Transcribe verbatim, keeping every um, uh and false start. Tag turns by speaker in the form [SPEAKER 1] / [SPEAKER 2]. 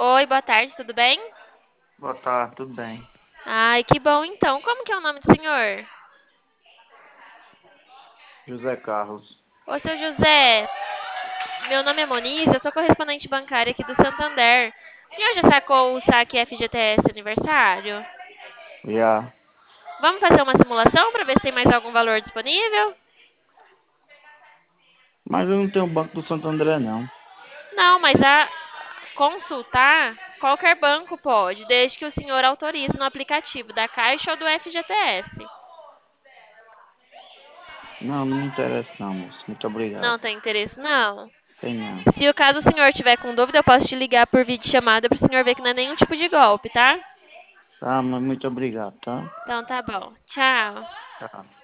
[SPEAKER 1] Oi, boa tarde, tudo bem?
[SPEAKER 2] Boa tarde, tudo bem?
[SPEAKER 1] Ai, que bom então. Como que é o nome do senhor?
[SPEAKER 2] José Carlos.
[SPEAKER 1] Ô, seu José, meu nome é Moniz, eu sou correspondente bancária aqui do Santander. O senhor já sacou o saque F G T S aniversário?
[SPEAKER 2] Já.
[SPEAKER 1] Vamos fazer uma simulação para ver se tem mais algum valor disponível?
[SPEAKER 2] Mas eu não tenho banco do Santo André, não.
[SPEAKER 1] Não, mas a consultar qualquer banco pode, desde que o senhor autorize no aplicativo da Caixa ou do F G T S.
[SPEAKER 2] Não, não me interessa, não, moço. Muito
[SPEAKER 1] Não
[SPEAKER 2] obrigado.
[SPEAKER 1] tem interesse, não?
[SPEAKER 2] Tem não.
[SPEAKER 1] Se o caso o senhor tiver com dúvida, eu posso te ligar por videochamada para o senhor ver que não é nenhum tipo de golpe, tá?
[SPEAKER 2] Tá, mas muito obrigado, tá?
[SPEAKER 1] Então tá bom. Tchau.
[SPEAKER 2] Tchau.